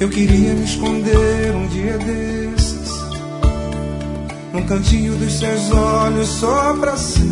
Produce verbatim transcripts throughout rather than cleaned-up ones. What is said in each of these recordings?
Eu queria me esconder um dia desses, num cantinho dos seus olhos, só pra ser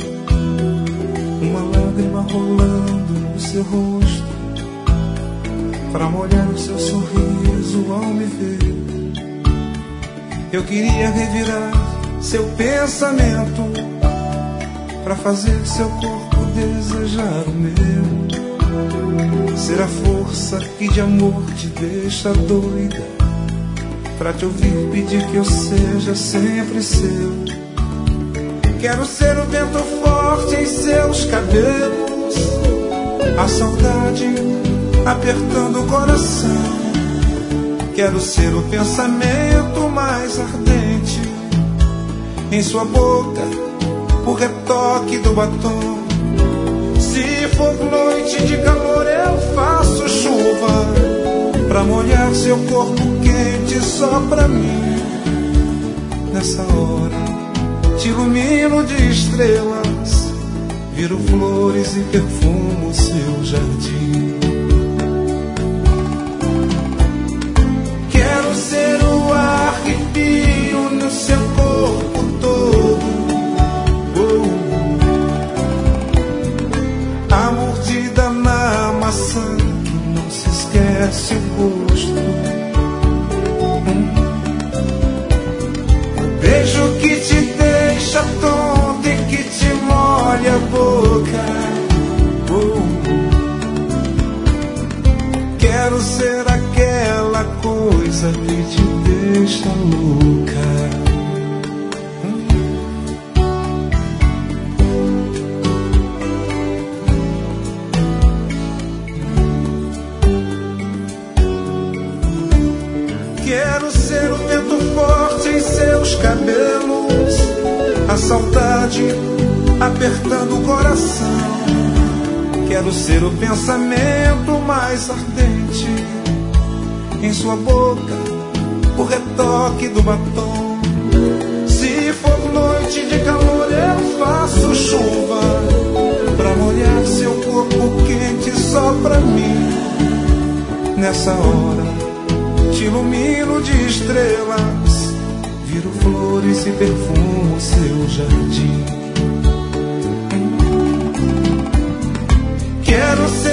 uma lágrima rolando no seu rosto, pra molhar o seu sorriso ao me ver. Eu queria revirar seu pensamento, pra fazer seu corpo desejar o meu. Ser a força que de amor te deixa doida, pra te ouvir pedir que eu seja sempre seu. Quero ser o vento forte em seus cabelos, a saudade apertando o coração. Quero ser o pensamento mais ardente em sua boca, o retoque do batom. Se for noite de calor eu faço chuva, pra molhar seu corpo quente só pra mim. Nessa hora te ilumino de estrelas, viro flores e perfumo seu jardim. Quero ser o arrepio no seu corpo todo, a mordida na maçã que não se esquece o gosto, hum. O beijo que te deixa tonto e que te molha a boca, oh. Quero ser aquela coisa que te deixa louca. Quero ser o vento forte em seus cabelos, a saudade apertando o coração. Quero ser o pensamento mais ardente em sua boca, o retoque do batom. Se for noite de calor eu faço chuva, pra molhar seu corpo quente só pra mim. Nessa hora te ilumino de estrelas, viro flores e perfumo seu jardim. Quero ser